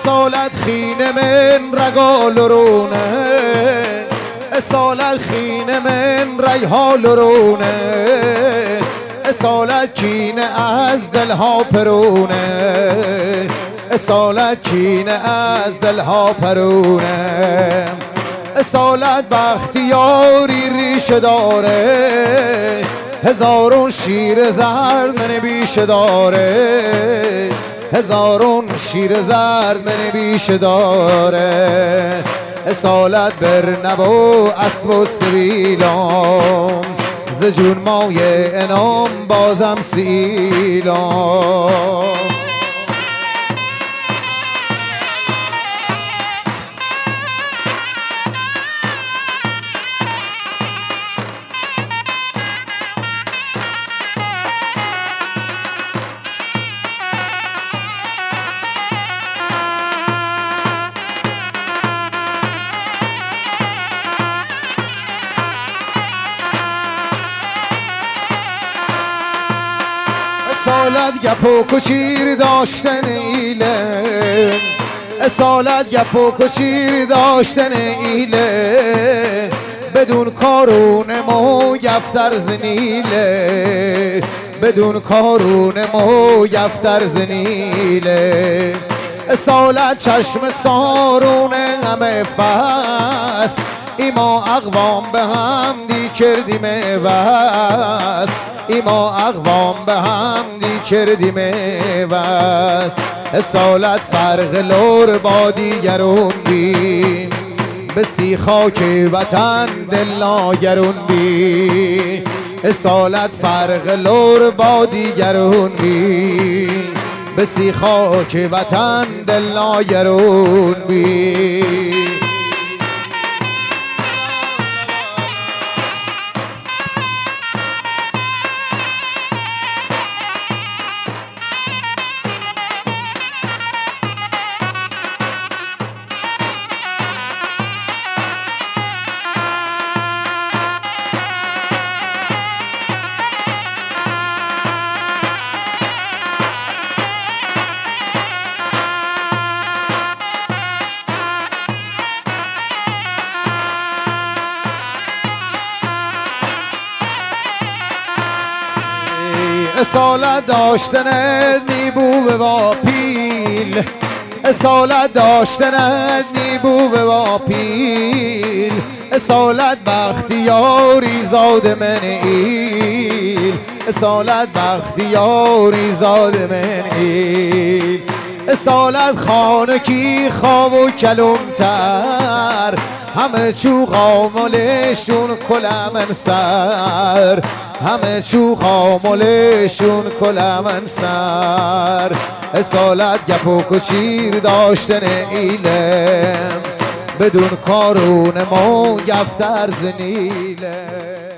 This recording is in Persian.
اصالت خینه من رگالرونه اصالت خینه من ریحالرونه اصالت کینه از دلها پرونه اصالت کینه از دلها پرونه اصالت بختیاری ریشه داره هزارون شیر زرد من بیشه داره هزارون شیر زرد من بیشه داره اصالت برنب و اسب و سبیلام ز جون مای انام بازم سیلام اصالت گپ و کچیر داشتن ایله اصالت گپ و کچیر داشتن ایله بدون کارون مو یفتر زنیله بدون کارون مو یفتر زنیله اصالت چشم سارون همه فس ایما اقوام به هم دی کردیم وست ایما اقوام به هم دی کردیم وست اصالت فرق لور با دیگرون بی بسی خاک وطن دل ناگرون بی اصالت فرق لور با دیگرون بی بسی خاک وطن دل ناگرون بی اصالت داشتنت نیبوبه با پیل اصالت داشتنت نیبوبه با پیل اصالت بختیاری زاد من ایل اصالت بختیاری زاد من ایل اصالت خانکی خواب و کلمتر همه چو قاملشون کلمن سر همه چو قاملشون کلمن سر اصالت گپ و کچیر داشتن ایلم بدون کارون مو گفتر زنیلم